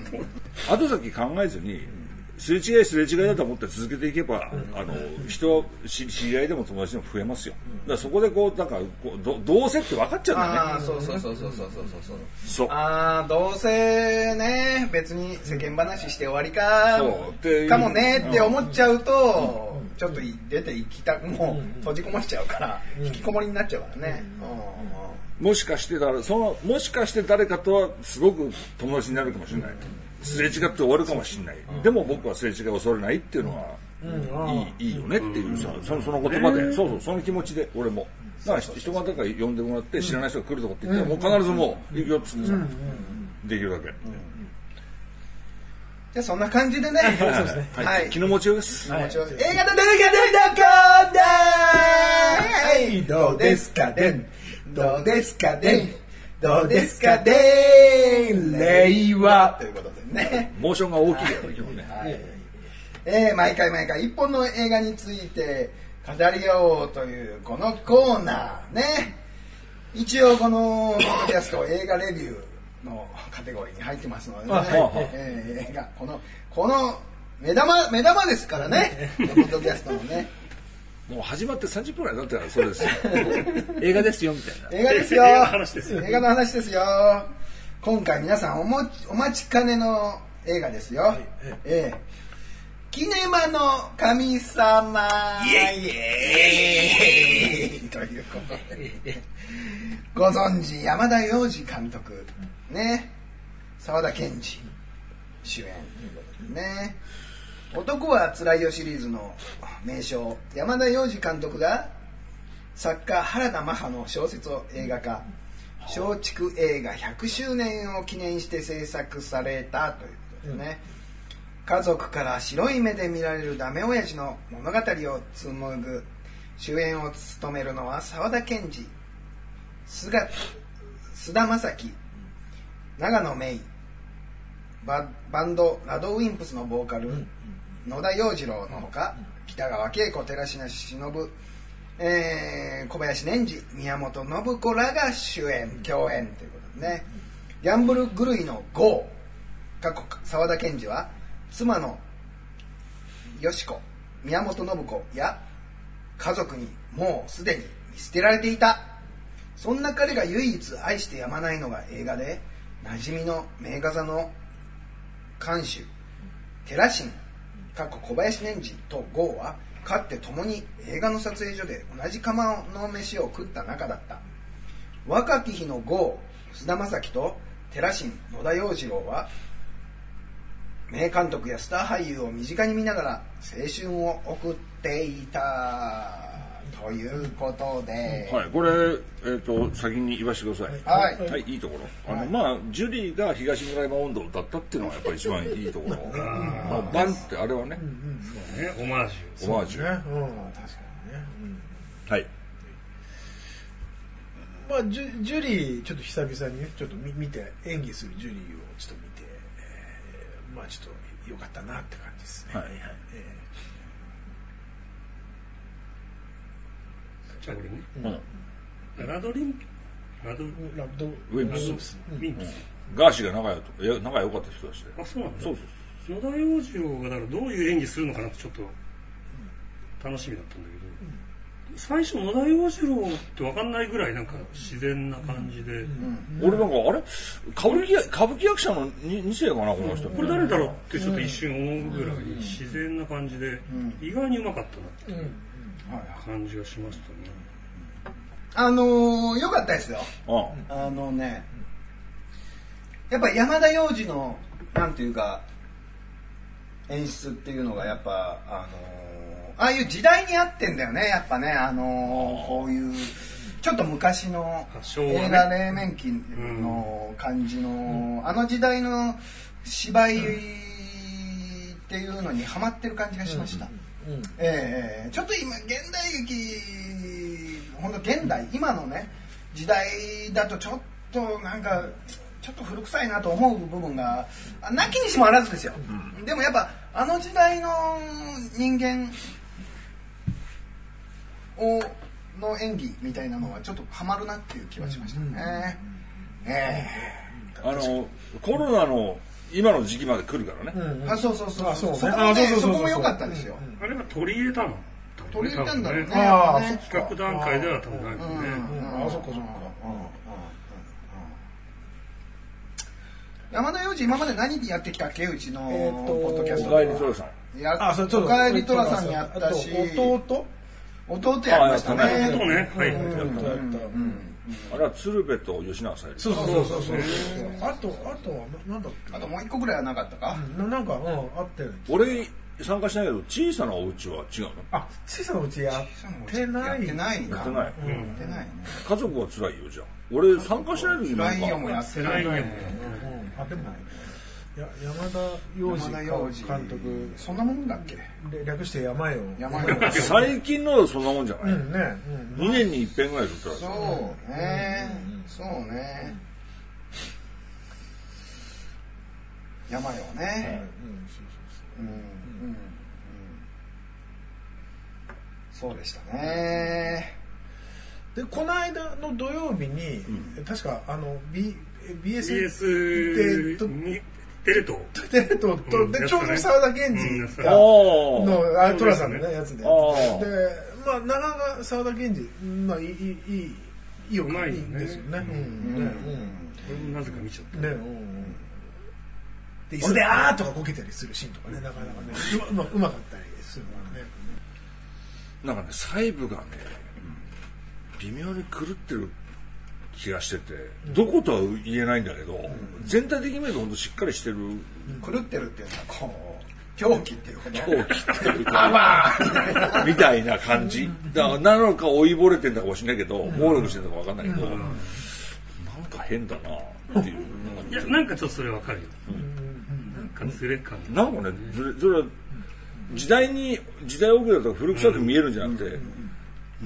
後先考えずにすれ違いすれ違いだと思って続けていけば、うん、あの人知り合いでも友達でも増えますよ。だからそこでこうなんかこうどどうせって分かっちゃうんだね。 ああそうそうそうそうそうそうそうそう。ああどうせね別に世間話して終わりかそうかもねって思っちゃうと、うん、ちょっと出て行きたくもう閉じこもしちゃうから、うん、引きこもりになっちゃうからね。うんうんもしかしてだそのもしかして誰かとはすごく友達になるかもしれない。すれ違って終わるかもしれない。でも僕はすれ違いを恐れないっていうのは、いい、いいよねっていうさ、その、その言葉で、そうそう、その気持ちで俺も。だから人が誰か呼んでもらって知らない人が来るとこって言ってもう必ずもう行くよっつってさ、できるだけ。 じゃあそんな感じでね。 そうですね。はい。気の持ちようです。映画の誰が出るかどうだどうですかねどうですかねどうですかね令和ということでねモーションが大きいよね今日ね、 はいえー、毎回毎回一本の映画について語り合おうというこのコーナーね一応このポッドキャスト映画レビューのカテゴリーに入ってますのでね、えー、映画このこの目玉目玉ですからねポッドキャストのねもう始まってさんじゅっぷんぐらい経ってたらそうですよ映画ですよみたいな映画ですよ映画の話ですよ映画の話ですよ今回皆さんおもお待ちかねの映画ですよ、はいえー、キネマの神様イエイイエイということでご存知山田洋次監督ね沢田研二主演ということでね男はつらいよシリーズの名将山田洋次監督が作家原田マハの小説を映画化松竹映画ひゃくしゅうねんを記念して制作されたということですね、うん、家族から白い目で見られるダメ親父の物語を紡ぐ主演を務めるのは沢田研二菅田将暉長野芽郁バ, バンドラドウィンプスのボーカル、うん野田洋次郎のほか北川景子寺島しのぶ、えー、小林年次宮本信子らが主演共演ということでねギャンブル狂いのゴー過去沢田研二は妻のよし子宮本信子や家族にもうすでに見捨てられていたそんな彼が唯一愛してやまないのが映画で馴染みの名画座の監修寺新過去小林年次と郷はかって共に映画の撮影所で同じ釜の飯を食った仲だった若き日の郷菅田将暉と寺新野田洋次郎は名監督やスター俳優を身近に見ながら青春を送っていたということで、 はい、これ、えー、と先に言わせてください。はい、はい、いいところ。あの、はい、まあジュリーが東村山音頭を歌ったっていうのがやっぱり一番いいところ。まあ、バンってあれはね、うんうん、 そうね、オマージュ。オマージュ。 ね、うん、確かにね。 うん、はい。 まあジュ、ジュリーちょっと久々にね、ちょっと見て演技するジュリーをちょっと見て、えー、まあちょっと良かったなって感じですね。はいはい。えーじゃあこれね、うん、ラドリンラドラドウィンプス、 ウィンプス、 うん、ガーシーが仲良といや仲良かった人だし、ね、 あそうなんだ。 そうそう野田洋次郎がだからどういう演技するのかなってちょっと楽しみだったんだけど、うん、最初野田洋次郎って分かんないぐらいなんか自然な感じで、うんうん、俺なんかあれ歌舞伎歌舞伎役者のに世かなこの人、 これ誰だろうってちょっと一瞬思うぐらい自然な感じで、うん、意外にうまかったなっていう感じがしましたね。 あのー、よかったですよ。あのね、やっぱ山田洋次のなんていうか演出っていうのがやっぱあのー、ああいう時代に合ってんだよね。やっぱね、あのー、こういうちょっと昔の映画黎明期の感じの、うん、あの時代の芝居っていうのにハマってる感じがしました。うんうんうん、えー、ちょっと今現代劇本当現代今のね時代だとちょっとなんかちょっと古臭いなと思う部分がなきにしもあらずですよ、うん、でもやっぱあの時代の人間をの演技みたいなのはちょっとハマるなっていう気はしましたね、うんうんえー、あのコロナの今の時期まで来るからね、 うんうん、あそうそうそうあそうねそこもねそこも良かったですよ、 うん、あれは取り入れたの取り入れたんだろうねああね企画段階では多分ないもんね、 うんうん、あそっかそっか、うんうん山田洋次今まで何やってきたっけうちのえー、とポッドキャストおかえりトラさんやあそれちょっとおかえりトラさんやったし弟弟やりましたね弟ねはい、 うんうんうんうんあれは鶴瓶と吉永小百合そうそうそうそうそうあとあとはなんだっけあともう一個ぐらいはなかったか、 うん、なんかうんあって俺参加しないけど小さなお家は違うのあ小さなお家やってないやってないかやってない、 うん、やってないね家族は辛いよじゃあ俺参加しない時辛いよもやってないね、 うん、あでもや山田洋次監督そんなもんだっけ略して山よ山よ最近のそんなもんじゃない、 うんねうん、 にねんに一遍ぐらい撮ったらそうね、うん、そうね山よね、はいうんうんうん、そうでしたねでこの間の土曜日に、うん、確かあの Bビーエスビーエス にテレ東テレ東と、うん、でちょうど沢田研二が、 うん、 のあトラさんのねやつででまあなかなか沢田研二まあいいいいいいよいいんですよね。 俺もなぜか見ちゃった。 ね、うん、で椅子であーとかこけたりするシーンとかねなかなかねうまうまかったりするからね。 なんかね細部がね微妙に狂ってる気がしてて、どことは言えないんだけど、うん、全体的に見ると本当しっかりしてる。 狂ってるっていうのはこう狂気っていうこと狂気っていうかみたいな感じ。だからなのか追いぼれてんだかもしれないけど、暴力してるのか分かんないけど、うん、なんか変だなっていう。 いやなんかちょっとそれ分かるよ。うん、なんかずれ感。 なんかねずれそれは時代に時代遅れだとか古臭く見えるんじゃなくて、うん、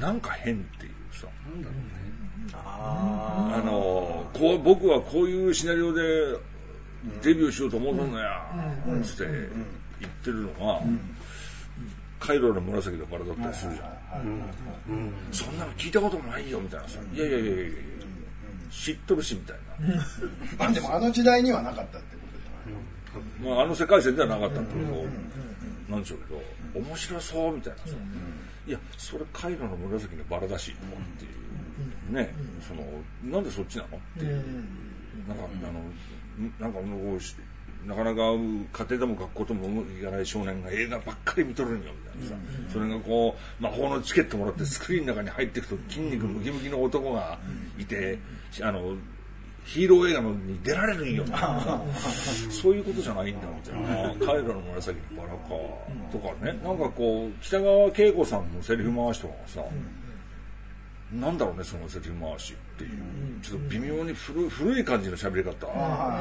なんか変っていうさ。 なんだろうね。 ああのこう僕はこういうシナリオでデビューしようと思ったのやつって言ってるのがカイロの紫のバラだったりするじゃん、うんうん、そんなの聞いたこともないよみたいなさ、いやいやいやいや知っとるしみたいなまあでもあの時代にはなかったってことじゃない、 まあ、あの世界線ではなかったってことなんでしょうけど面白そうみたいなさ、いやそれカイロの紫のバラだしっていうね、うん、そのなんでそっちなのっていう、うん、なんか、うん、あのなんかなかなか家庭でも学校ともいかない少年が映画ばっかり見とるんよみたいなさ、うん、それがこう魔法のチケットもらってスクリーンの中に入っていくと筋肉ムキムキの男がいて、うん、あのヒーロー映画のに出られるんよみたいなさそういうことじゃないんだみたいなカイロの紫のバラかとかね、なんかこう北川景子さんのセリフ回しとかがさ、なんだろうねそのセリフ回しっていう、うん、ちょっと微妙に 古, 古い感じの喋り方、うん、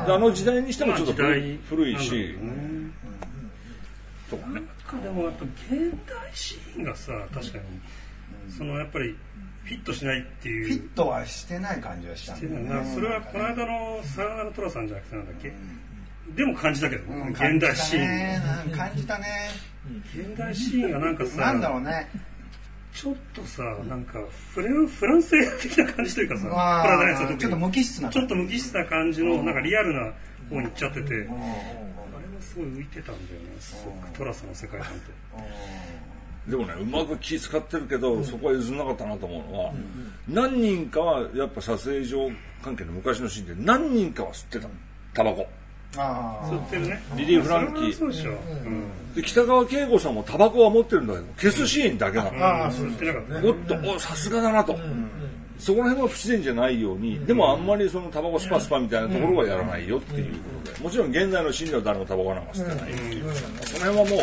あの時代にしてもちょっと古, 古いし、うん、とかね。 なんかでもやっぱ現代シーンがさ確かに、うん、そのやっぱりフィットしないっていうフィットはしてない感じはしたんだよね。 それはこの間のサウナのトラさんじゃなくてなんだっけ、うん、でも感じたけど、うん、現代シーン感じたね現代シーンがなんかさなんだろうねちょっとさ、なんかフラン、フランス映画的な感じというかさ、プラダのやつは特にちょっと無機質なちょっと無機質な感じのなんかリアルな方に行っちゃってて、あれはすごい浮いてたんだよね、すごくトラスの世界観と。 でもね、うまく気使ってるけど、そこは譲らなかったなと思うのは、何人かはやっぱ撮影上関係の昔のシーンで何人かは吸ってたの、タバコ。 あ吸ってるね。 リリー・フランキー。 そうでしょ。 で北川景子さんもタバコは持ってるんだけど消すシーンだけなの。 ああ、そうってなかったね。 おっと、おさすがだなと。うんうん、そこら辺は不自然じゃないように、うん、でもあんまりそのタバコスパスパみたいなところはやらないよっていうことで、もちろん現在のシーンでは誰もタバコなんか吸ってないっていう、うん、その辺はもうあの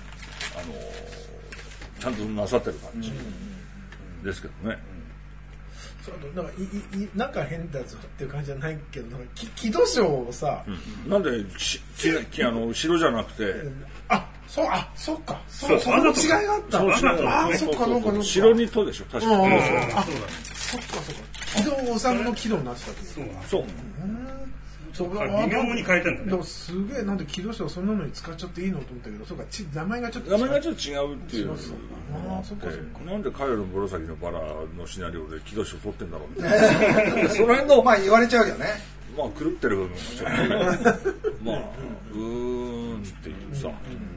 ちゃんとなさってる感じですけどね。 そうなんかいいなんか変だぞっていう感じじゃないけど、なんか木戸賞をさ、 うん、なんでしきあの白じゃなくて、 あそう、あ、そっか。 そうその違いがあった。 わざとあ、そっか、なんか、 城にとでしょ、確かに。 あ、そっか、そっか。木戸治の木戸になってたってそうなんそう。 そう微妙に変えてんだね。 でもすげえ、なんで木戸市はそんなのに使っちゃっていいのと思ったけど、そうか、名前がちょっと名前がちょっと違うっていう。 ああ、そっかそっか。 なんでカエルの紫のバラのシナリオで木戸市を取ってんだろうみたいな。その辺の、 まあ言われちゃうよね。 まあ狂ってる部分がちょっとね。まあ、うーんっていうさ。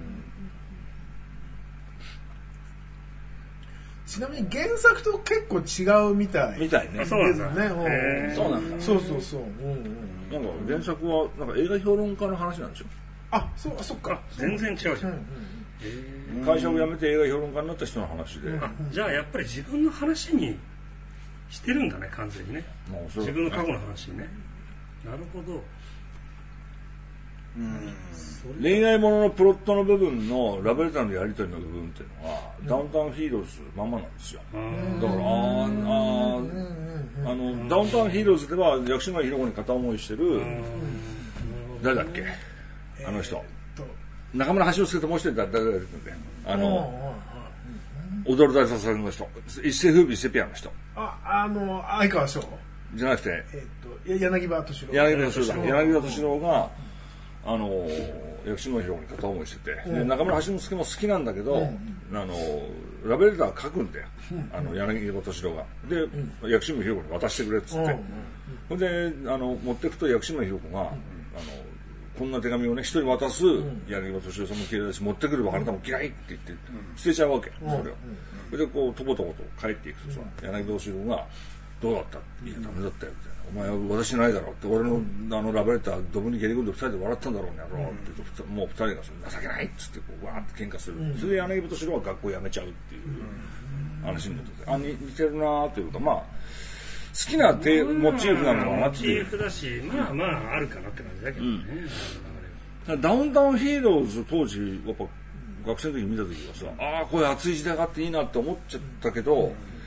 ちなみに原作と結構違うみたい。 みたいね。 そうなんだ。 へーそうなんだ。 そうそうそう。うんうん。 なんか原作はなんか映画評論家の話なんでしょ。 あ、そうあそっか。 全然違うじゃん。 会社を辞めて映画評論家になった人の話で。 あ、じゃあやっぱり自分の話にしてるんだね、完全にね。 もうそれ自分の過去の話にね。なるほど。 うん。 恋愛もののプロットの部分のラブレターのやり取りの部分っていうのは、ダウンタウンヒーローズまんまなんですよ。だからあああのダウンタウンヒーローズでは薬師丸ひろ子に片思いしてる誰だっけ、あの人、中村橋之助ともう一人誰がいるんだよ、あの踊る大作戦の人、一世風靡セピアの人、 あ、あの相川翔じゃなくて、 えっと柳葉敏郎柳葉敏郎だ柳葉敏郎があの薬師丸ひろ子に片思いしてて、で中村橋之助も好きなんだけど、あのラブレター書くんだよ、あの柳葉敏郎が。で、薬師丸ひろ子に渡してくれっつって、ほんであの持ってくと薬師丸ひろ子が、あのこんな手紙をね人に渡す柳葉敏郎さんも嫌いだし持ってくるあなたも嫌いって言って捨てちゃうわけ、それを。それでこうとぼとぼと帰っていくとさ、柳葉敏郎がどうだった？いやダメだったよみたいな。お前は私ないだろうって俺のあのラブレタードブに蹴り込んで二人で笑ったんだろうねやろうって言うと、もう二人が情けないっつってこうわーって喧嘩する、それで柳葉敏郎は学校辞めちゃうっていう話になってて、あ似てるなーというか、まあ好きなテモチーフなのかなっていう。 モチーフだし、まあまああるかなって感じだけどね、 うん、ダウンタウンヒーローズ当時やっぱ学生の時見た時はさ、ああこういう熱い時代があっていいなって思っちゃったけど、やっ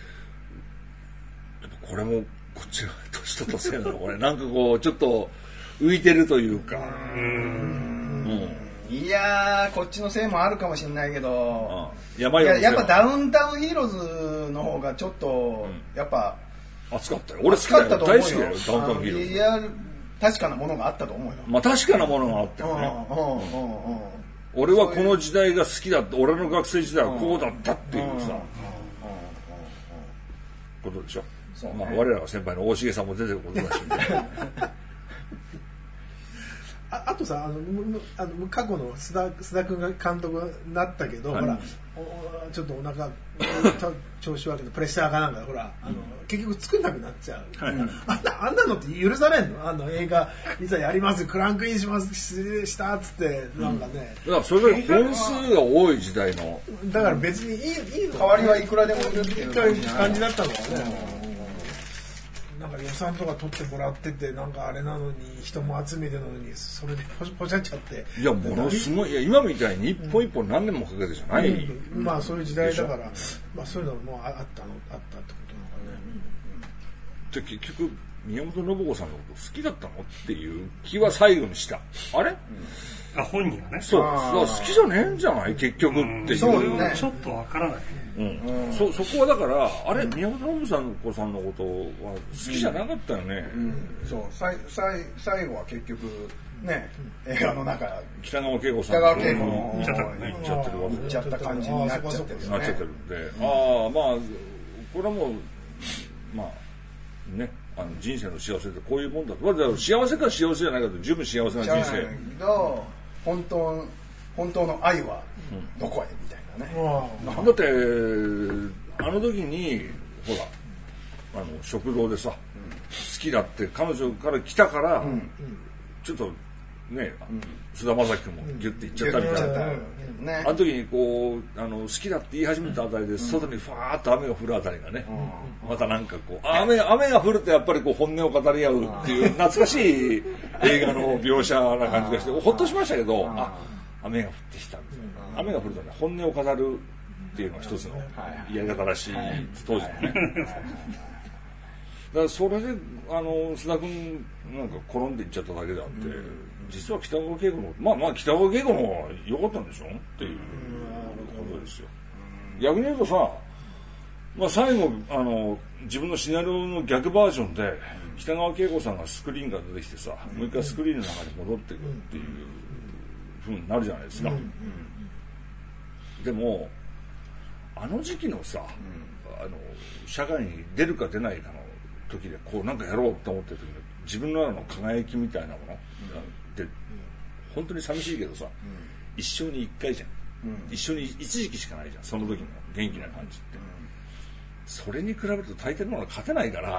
ぱこれもこっちが年取ったせいなのこれなんかこうちょっと浮いてるというか、うん、 いやーこっちのせいもあるかもしれないけど、 うん、やばいいややっぱダウンタウンヒーローズの方がちょっと、うん、やっぱ熱かったよ。俺好きだよ、大好きだよダウンタウンヒーローズ。 いや確かなものがあったと思うよ。 まあ確かなものがあったよね、うんうんうんうん、俺はこの時代が好きだった俺の学生時代はこうだったっていうさことでしょ。そうね、まあ、我らが先輩の大重さんも出てることだしあ, あとさあのあの過去の須田須田君が監督になったけど、はい、ほらおちょっとお腹調子悪いけどプレッシャーがなんかほらあの、うん、結局作んなくなっちゃう、はい、あんなあんなのって許されんの？あの映画いざやりますクランクインしますしたっつってなんかね、 うん、だからそれぐらい本数が多い時代のだから別にいい、いいの代わりはいくらでもいるっていう感じだったのかね。なんか予算とか取ってもらっててなんかあれなのに人も集めてるのにそれでポチャっちゃって、 いやものすごい、いや今みたいに一本一本何年もかけてじゃない、 うん、まあそういう時代だから、まあそういうのもあったのあったってことなのかね、 うん、で結局宮本信子さんのこと好きだったのっていう気は最後にした。あれ、 うん、あ本人がねそう好きじゃねえんじゃない結局っていう、 そうね、ちょっとわからないね。 うん、そ, そこはだからあれ宮本信子さんのことは好きじゃなかったよね、 うんうん、そうさいさい最後は結局ね、うん、映画の中北川景子さん北川景子の行っちゃったね行っちゃってるわけ行っちゃった感じになっちゃってる、ね、 なっちゃってるんで、うん、ああまあこれはもうまあねあの人生の幸せってこういうもんだと、だ幸せか幸せじゃないかと十分幸せな人生だけど本当本当の愛はどこへみたいなね、 うん、だってあの時にほらあの食堂でさ、うん、好きだって彼女から来たから、うん、ちょっとね菅、うん、田将暉君もギュッて言っちゃったみたいな、うんね、あの時にこうあの好きだって言い始めたあたりで、うん、外にファーッと雨が降るあたりがね、うん、またなんかこう雨雨が降るとやっぱりこう本音を語り合うっていう懐かしい映画の描写な感じがしてほっとしましたけど、あ雨が降ってきたみたいな、雨が降るとね本音を語るっていうのが一つのやり方らしい当時のねからそれであの須田君なんか転んでいっちゃっただけであって、うん、実は北川景子のまあまあ北川景子の方が良かったんでしょっていうことですよ。逆に言うとさ、まあ、最後あの自分のシナリオの逆バージョンで北川景子さんがスクリーンから出てきてさ、もう一回スクリーンの中に戻っていくっていう風になるじゃないですか。でもあの時期のさ、あの社会に出るか出ないかの時でこうなんかやろうと思ってる時の自分の中の輝きみたいなものって本当に寂しいけどさ、一生に一回じゃん。一緒に一時期しかないじゃん、その時の元気な感じって、うん、それに比べると大抵のものは勝てないから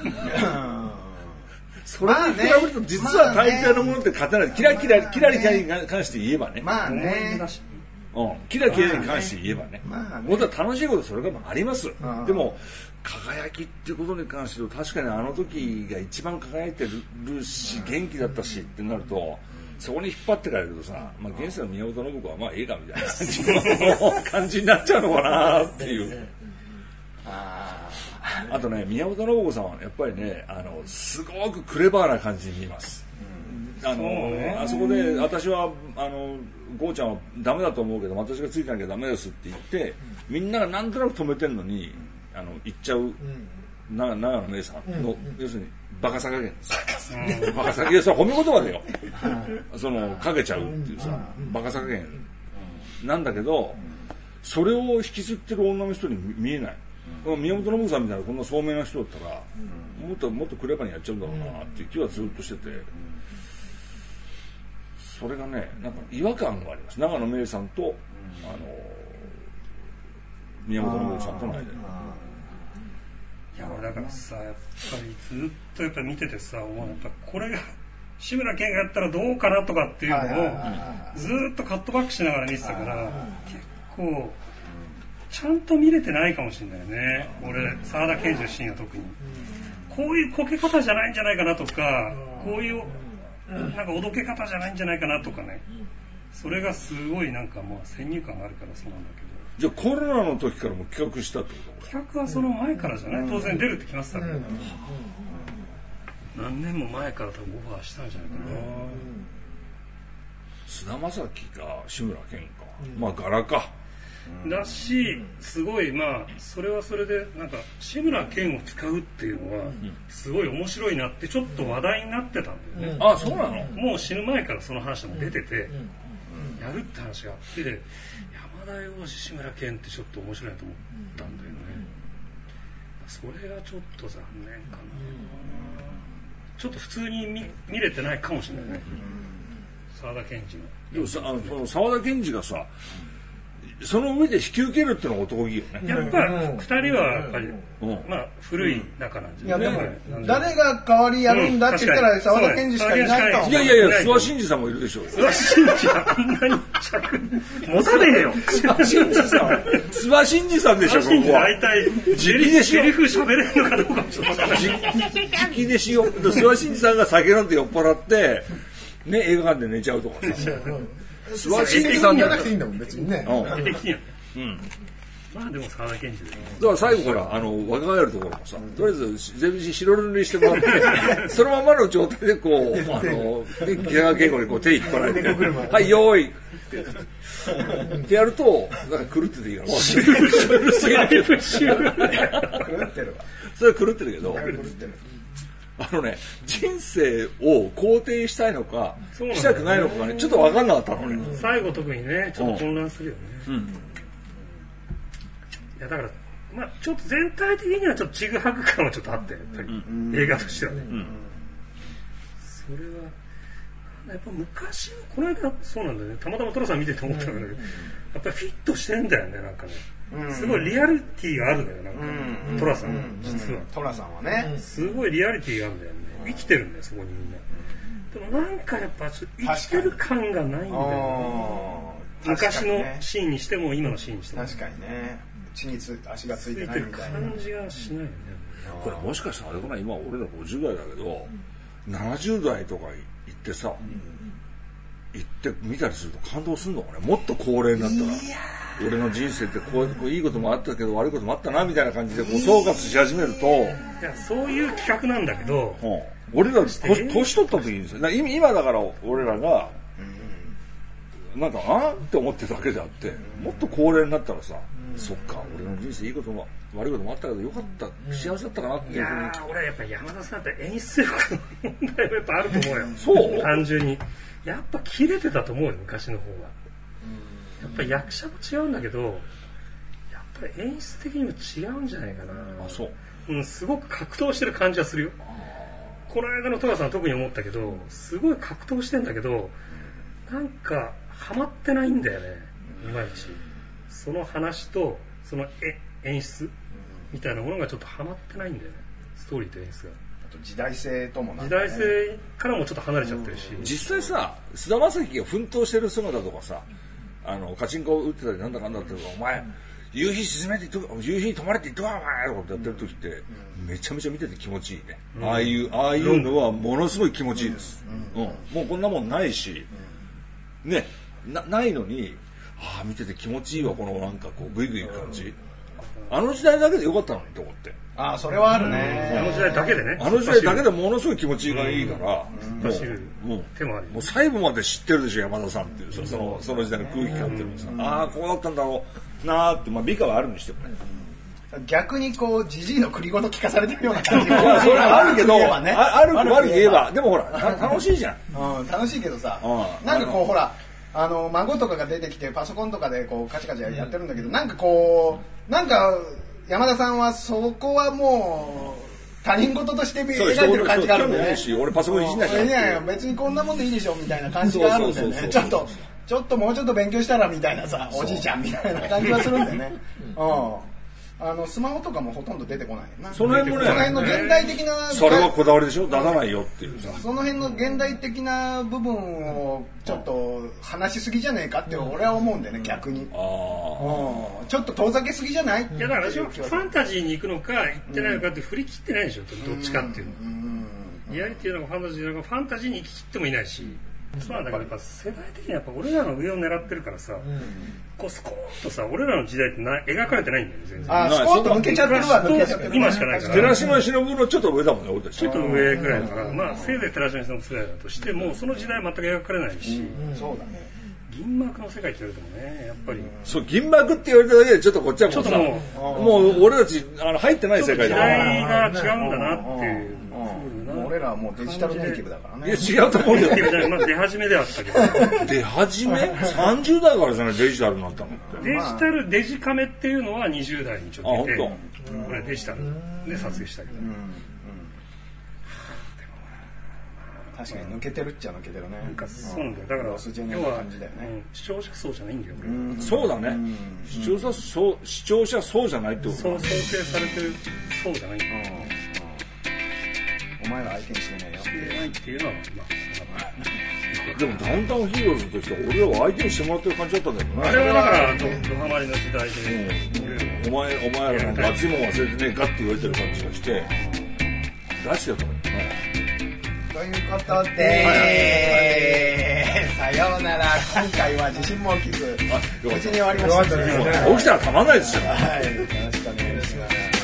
それに比べると実は大抵のものって勝てない、キラキラキラリキラリに関して言えばね、 まあね、 うん、キラキラに関して言えばね、まあね、本当は楽しいことそれからもあります、うん、でも輝きっていうことに関して言うと確かにあの時が一番輝いてるし元気だったしってなるとそこに引っ張ってかれるとさ、まあ、現世の宮本信子はまあええかみたいな感じの感じになっちゃうのかなっていうあ, あとね宮本信子さんはやっぱりねあのすごくクレバーな感じに見えます、うん、あのね、あそこで私はあのゴーちゃんはダメだと思うけど私がついてなきゃダメですって言ってみんながなんとなく止めてるのにあの言っちゃう長野芽郁さんの、うん、要するにバカさ加減です、うん、バカさ加減それ褒め言葉だよそのかけちゃうっていうさバカさ加減なんだけどそれを引きずってる女の人に見えない、うん、宮本信子さんみたいなこんな聡明な人だったら、うん、もっともっとクレバにやっちゃうんだろうなっていう気はずっとしてて、それがねなんか違和感があります。長野芽郁さんと、うん、あの宮本信子さんとの間に。 いや俺だからさやっぱりずっとやっぱ見ててさ、もうやっぱこれが志村けんがやったらどうかなとかっていうのをずっとカットバックしながら見てたから結構ちゃんと見れてないかもしれないね。俺沢田研二のシーンは特にこういうこけ方じゃないんじゃないかなとか、こういうなんかおどけ方じゃないんじゃないかなとかね、それがすごいなんかまあ先入観があるからそうなんだけど。 じゃあコロナの時からも企画したってこと？ 企画はその前からじゃない、うん、当然出るって決まってたけど、うん、何年も前から多分オファーしたんじゃないかな、うん、 菅田将暉か志村けんか、うん、まあ柄かだし、すごいまあそれはそれでなんか志村けんを使うっていうのはすごい面白いなってちょっと話題になってたんだよね、 うん、あ、そうなの？ もう死ぬ前からその話も出てて、やるって話があってで山田洋次志村けんってちょっと面白いなと思ったんだよね。それがちょっと残念かな。ちょっと普通に 見, 見れてないかもしれないね。沢田研二の。 でもさ、あのその沢田研二がさ、その上で引き受けるってのが男気よね。 やっぱふたりはやっぱり、うん、まあ古い仲なんじゃない、 うん、いやでも誰が代わりやるんだって言ったら沢田研二しかいないと。 いやいやいや諏訪真二さんもいるでしょう。 諏訪真二はあんなに着持たねえよ。 諏訪真二さん諏訪真二さんでしょここは。 大体セリフ喋れるのかどうかもちょっとわからない。 直気でしよう。諏訪真二さんが酒飲んで酔っ払ってね映画館で寝ちゃうとかさ。 諏訪真二さんじゃなくていいんだもん別にね。 うん。まあでも沢田研二で。だから最後からあの若返るところもさ、とりあえず全部白塗りしてもらってそのままの状態でこうあの北川景子にこう手引っ張られてはいよーいってやるとなんか狂ってていいから。シュールシュールすぎる。シュール。狂ってるわ。それは狂ってるけど。あのね、人生を肯定したいのか、ね、したくないのかがね、ちょっと分かんなかったのね、 うん、最後特にね、ちょっと混乱するよね。うんうん、いやだから、まあちょっと全体的にはちょっとちぐはぐ感はちょっとあって、やっぱり、うん、映画としてはね。うん、それはやっぱ昔のこの間そうなんだよね。たまたまトラさん見てて思ったんだけど、やっぱりフィットしてんだよねなんかね。すごいリアリティがあるんだよなんか、うん、トラさん、うん、実はトラさんはねすごいリアリティがあるんだよね。生きてるんだよそこにみんな。でもなんかやっぱ生きてる感がないんだよね。昔のシーンにしても今のシーンにしても確かにね地につ足がついてないみたいな感じがしないよね。 これもしかしたらあれかな、今俺らごじゅう代だけど、うん、ななじゅう代とか行ってさ、うん、行って見たりすると感動するのかね。もっと高齢になったらいや俺の人生ってこう、こういいこともあったけど悪いこともあったなみたいな感じでこう総括し始めると、 いやそういう企画なんだけど、 うん、俺ら年取った時にですよ。だ今だから俺らがなんかあって思ってるだけであって、もっと高齢になったらさ、うん、そっか俺の人生いいことも悪いこともあったけどよかった、うん、幸せだったかなっていうふうに。いや俺はやっぱ山田さんって演出力の問題もやっぱあると思うよ。 そう単純にやっぱ切れてたと思うよ昔の方が。やっぱ役者も違うんだけどやっぱり演出的にも違うんじゃないかな。 あそう、 うん、すごく格闘してる感じはするよ。この間の戸川さんは特に思ったけどすごい格闘してんだけどなんかハマってないんだよねいまいち。その話とそのえ演出みたいなものがちょっとハマってないんだよね、ストーリーと演出が。 あと時代性ともなん時かね、 代性からもちょっと離れちゃってるし、 実際さ菅田将暉が奮闘してる姿とかさ、あのカチンコ打ってたりなんだかんだってお前夕日沈めて言っと夕日に止まれって言っとかお前とかってやってる時ってめちゃめちゃ見てて気持ちいいね、うん、ああいうああいうのはものすごい気持ちいいです、うんうんうん、もうこんなもんないし、うん、ねなないのにああ見てて気持ちいいわこのなんかこうグイグイいく感じ、あの時代だけでよかったのにって思って。 ああそれはあるね、 あの時代だけでね、 あの時代だけでものすごい気持ちがいいから、 うん、 もう、もう手もありもう細部まで知ってるでしょ山田さんっていうそのその時代の空気感っていうのさ、うん、ああこうだったんだろうなーって、まあ美化はあるにしてもね、 逆にこうジジイの繰り言聞かされてるような感じがそれはあるけど、ね、あるく悪く言えばでもほら楽しいじゃん、うん、楽しいけどさ、うん、なんかこうほらあの孫とかが出てきてパソコンとかでこうカチカチやってるんだけど、うん、なんかこうなんか山田さんはそこはもう他人事として描いてる感じがあるんでね。 俺パソコンいじんないから。 いやいや別にこんなもんでいいでしょみたいな感じがあるんでね。ちょっとちょっともうちょっと勉強したらみたいなさおじいちゃんみたいな感じがするんでね。うん。あのスマホとかもほとんど出てこないな。 その辺もね。 その辺の現代的な。 それはこだわりでしょ。出さないよっていうさ。 その辺の現代的な部分をちょっと話しすぎじゃねえかって俺は思うんだよね、逆に。ああ。ちょっと遠ざけすぎじゃない？いやだからファンタジーに行くのか行ってないのかって振り切ってないでしょ。どっちかっていうの。リアリティなのかファンタジーなのかファンタジーに行き切ってもいないし。そうなんだけどやっぱ世代的にやっぱ俺らの上を狙ってるからさ、うん、こうスコーンとさ俺らの時代ってな描かれてないんだよね全然。 あスコーンと抜けちゃってるわ抜けちゃってる、 今しかないから。 寺島しのぶのちょっと上だもんね俺たち。 ちょっと上ぐらいだから、まあせいぜい寺島しのぶ世代だとしてもその時代は全く描かれないし、 うんうん、そうだね。 銀幕の世界って言われてもねやっぱり、うん、 そう銀幕って言われただけでちょっとこっちはもうさもうもう俺たちあの入ってない世界だから。 時代が違うんだなっていう。 俺らはもうデジタルネイティブだからね。 いや違うと思うけど。 まあ出始めではあったけど。 出始め？さんじゅう代からじゃないデジタルになったのって。 デジタルデジカメっていうのはにじゅう代にちょっと出て、これデジタルで撮影したけど。うんうん、 確かに抜けてるっちゃ抜けてるね。 なんかそうなんだよ。だから要は視聴者層じゃないんだよ。 うん、そうだね、うん。視聴者層視聴者層じゃないってことだ。 そう想定されてる層じゃないんだよ。 お前ら相手にしてないよ。 してないっていうのはまあ。でもダウンタウンヒーローズとしては俺らは相手にしてもらってる感じだったんだよね。 あれはだからドハマりの時代で、 うん、お前お前らなんか熱いもん忘れてねえかって言われてる感じがして出してやったんだよね。 ということで、さようなら。今回は地震も起きず無事に終わりました。 起きたらたまんないですよ。 はい、よろしくお願いします。